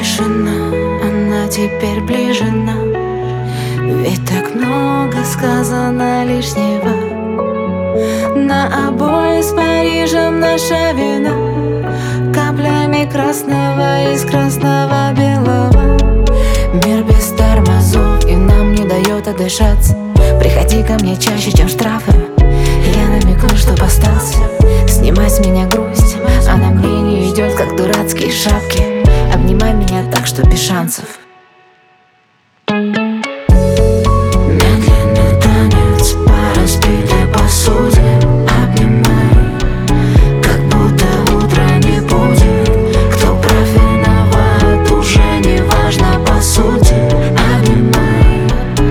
тишина, она теперь ближе нам. Ведь так много сказано лишнего. На обои с Парижем наша вина, каплями красного из красного белого. Мир без тормозов и нам не дает отдышаться. Приходи ко мне чаще, чем штрафы. Я намекну, чтоб остался. Снимай с меня грусть, она мне не идет, как дурацкие шапки. Обнимай меня так, что без шансов. Медленный танец по разбитой посуде. Обнимай, как будто утра не будет. Кто прав, виноват, уже не важно по сути. Обнимай,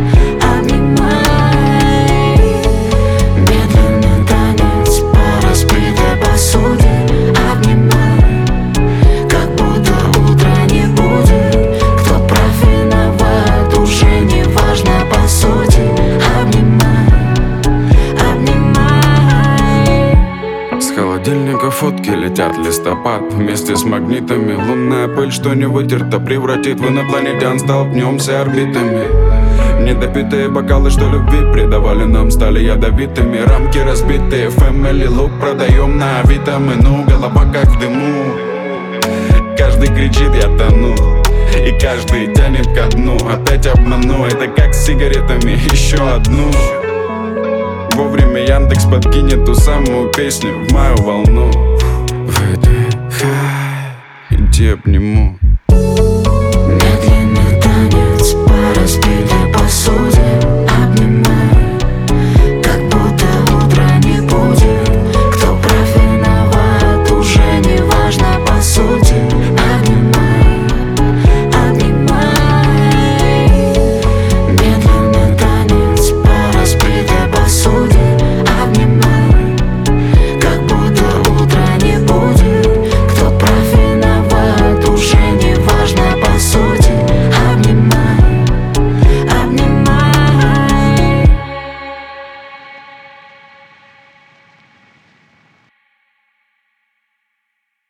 обнимай. Медленный танец по разбитой посуде. Обнимай, как будто утра не будет. Кто прав, виноват, уже не важно по сути. Обнимай, обнимай. С холодильника фотки летят листопад. Вместе с магнитами лунная пыль, что не вытерта, превратит в инопланетян. Столкнемся орбитами. Недопитые бокалы, что любви придавали нам, стали ядовитыми. Рамки разбитые, family look продаем на авито. Мы, голова как в дыму. Каждый кричит, я тону, и каждый тянет ко дну. Опять обману, это как с сигаретами, еще одну. Вовремя Яндекс подкинет ту самую песню в мою волну. Выдыхай, иди обниму. Медленный танец по разбитой посуде. Обнимай, как будто утра не будет. Кто прав, виноват, уже не важно по сути.